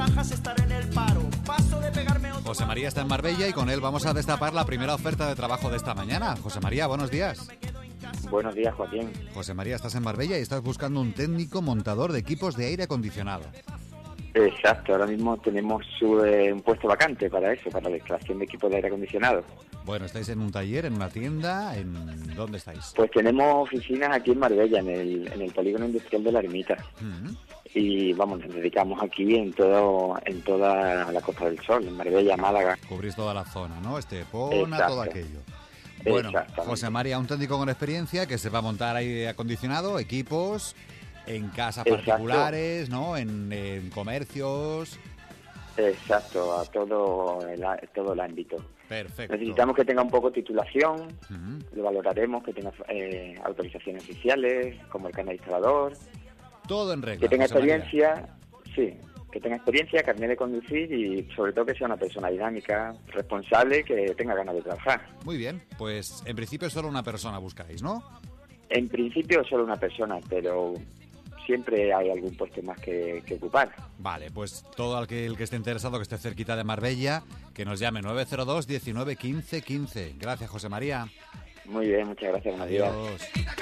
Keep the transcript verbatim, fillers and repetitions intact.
bajas estaré en el paro. Paso de pegarme otro... José María está en Marbella y con él vamos a destapar la primera oferta de trabajo de esta mañana. José María, buenos días. Buenos días, Joaquín. José María, estás en Marbella y estás buscando un técnico montador de equipos de aire acondicionado. Exacto, ahora mismo tenemos eh, un puesto vacante para eso, para la instalación de equipos de aire acondicionado. Bueno, ¿estáis en un taller, en una tienda? ¿En dónde estáis? Pues tenemos oficinas aquí en Marbella, en el, en el polígono industrial de La Ermita. Uh-huh. Y vamos, nos dedicamos aquí en todo en toda la Costa del Sol, en Marbella, Málaga. Cubrís toda la zona, ¿no? Estepona, Exacto. todo aquello. Bueno, José María, un técnico con experiencia que se va a montar aire acondicionado, equipos en casas Exacto. particulares, ¿no? En, en comercios. Exacto, a todo el, todo el ámbito. Perfecto. Necesitamos que tenga un poco titulación, Uh-huh. lo valoraremos, que tenga eh, autorizaciones oficiales, como el carnet de instalador. Todo en regla. Que tenga José María. experiencia, sí, que tenga experiencia, carnet de conducir y sobre todo que sea una persona dinámica, responsable, que tenga ganas de trabajar. Muy bien, pues en principio solo una persona buscáis, ¿no? En principio solo una persona, pero siempre hay algún puesto más que, que ocupar. Vale, pues todo aquel que esté interesado, que esté cerquita de Marbella, que nos llame nueve cero dos, diecinueve, quince, quince. Gracias, José María. Muy bien, muchas gracias. Buenos días. Adiós.